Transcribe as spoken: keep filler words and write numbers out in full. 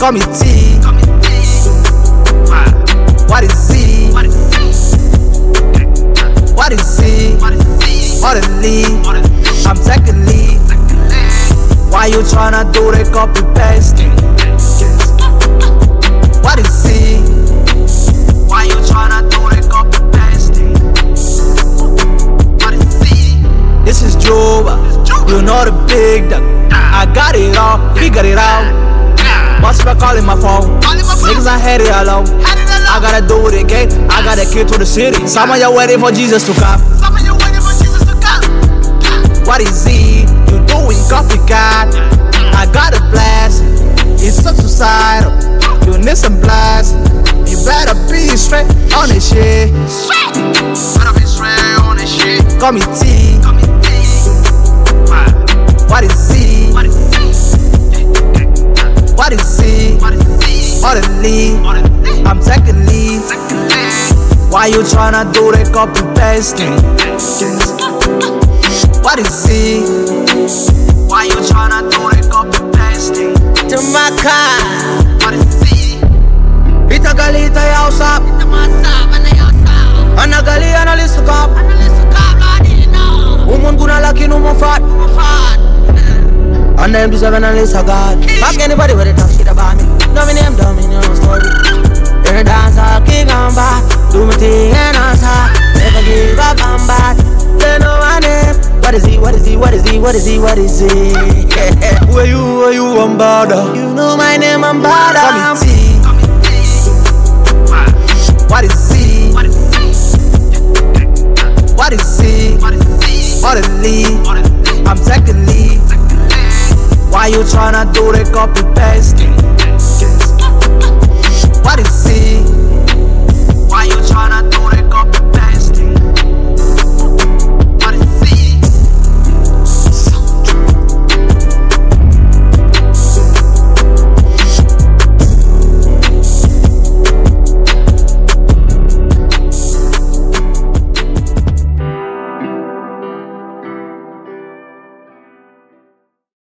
Call me T. What is Z? What is Z? Or the lead? I'm taking lead. Why you tryna do that copy pasting? What is Z? Why you tryna do that copy pasting? What is Z? This is Juba. You know the big dog. I got it all, figured it out. What's my calling my phone? Niggas I had it alone. I gotta do it again. I gotta kid to the city. Some of y'all waiting for Jesus to come. What is Z? You doing copycat? I got a blast. It's so suicidal. You need some blast. You better be straight on this shit. Better be straight on this shit. Call me T. What is Z? What is Z? Or the lead? I'm taking lead. Why you tryna do that copy pasting? What is Z? Why you tryna do that copy pasting? To my car. What is Z? Ita galita ya usap. Ita masap na ya usap. Ana gali analisa kap. Analisa kap la di na. Umun guna laki no mafat. Mafat. And them to seven and list of God. Fuck anybody with a talk shit about me. Dummy name, dummy name, story. You're a dancer, king and back. Do my thing and answer. Never give up, I'm back. They know my name. What is he, what is he, what is he, what is he, what is he? Who are you, who are you, I'm bother. You know my name, I'm bother. Call me T. What is Z? What is Z? Or the lead? I'm taking lead. Why you tryna do that copy